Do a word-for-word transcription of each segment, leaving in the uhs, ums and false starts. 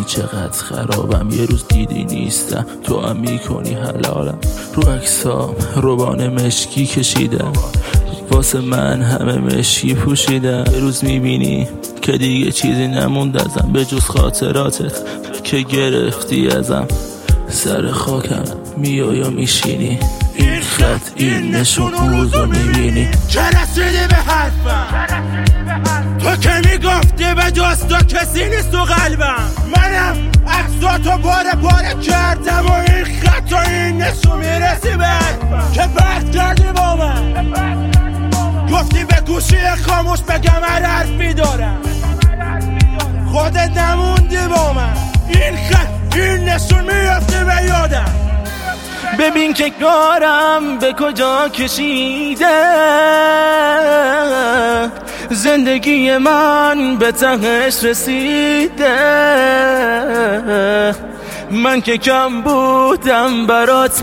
چقدر خرابم، یه روز دیدی نیستم تو هم میکنی حلالم. رو عکسام روبان مشکی کشیدم، واسه من همه مشکی پوشیدم. یه روز میبینی که دیگه چیزی نموند ازم به جز خاطراتت که گرفتی ازم. سر خاکم میای و میشینی، این خط این نشون روزو میبینی. که رسیدی به حرفم، تو که میگفتی به جز تو کسی نیست تو قلبم. منم عکساتو باره باره کردم و این خط و این نشون میرسی به حرفم که بحث کردی با من. گفتی به گوشی خاموش بگم هر حرفی دارم، خودت نموندی با من. این خط این نشون میافتی به یادم. ببین که کارم به کجا کشیده، زندگی من به تهش رسیده. من که کم بودم برات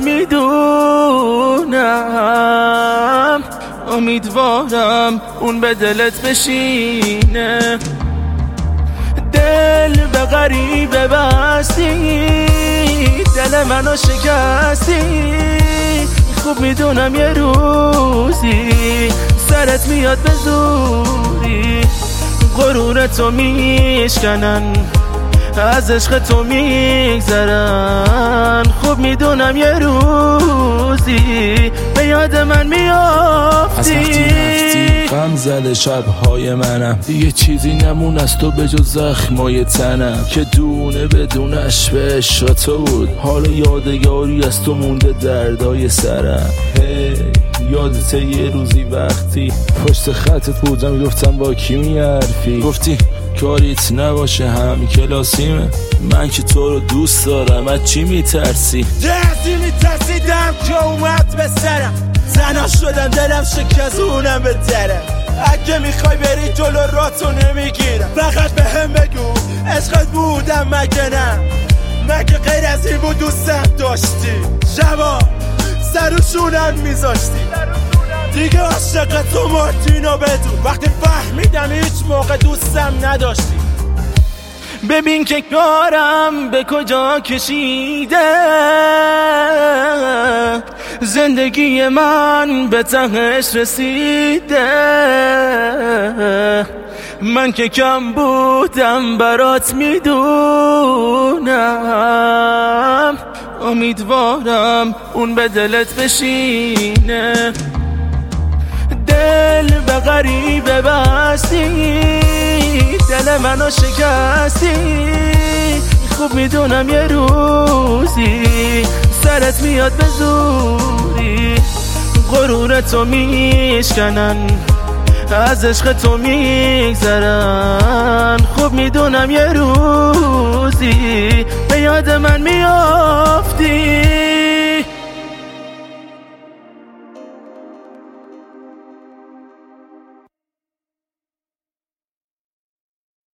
میدونم، امیدوارم اون به دلت بشینه. دل به غریبه بستی، دل منو شکستی. خوب میدونم یه روزی سرت میاد به زوری، غرورتو میشکنن از عشق تو میگذرن. خوب میدونم یه روزی به یاد من میافتی. از وقتی رفتی غم زده شبهای منم، دیگه چیزی نمون از تو به جز زخمای تنم که دونه بدونش به تو بود. حال یادگاری از تو مونده دردای سرم. هی یادت یه روزی وقتی پشت خطت بودم گفتم با کی میحرفی، گفتی کاریت نباشه هم کلاسیمه. من که تو رو دوست دارم، از چی میترسی؟ دردی میترسیدم که اومد به سرم، زنا شدم دلم شکستونم به درم. اگه میخوای بری جلو راتو نمیگیرم، فقط به هم بگو عشقت بودم مگه نه؟ مگه غیر از این بود دوستم داشتی؟ شبا سروشونم میذاشتی دیگه عاشق تو مارتینو بدون. وقتی فهمیدم هیچ موقع دوستم نداشتی. ببین که کارم به کجا کشیده، زندگی من به تهش رسیده. من که کم بودم برات میدونم، امیدوارم اون به دلت بشینه. دل به غریبه بستی، دل منو شکستی. خوب میدونم یه روزی سرت میاد به زوری، غرورتو میشکنن از عشق تو میگذرن. خوب میدونم یه روزی به یاد من میافتی.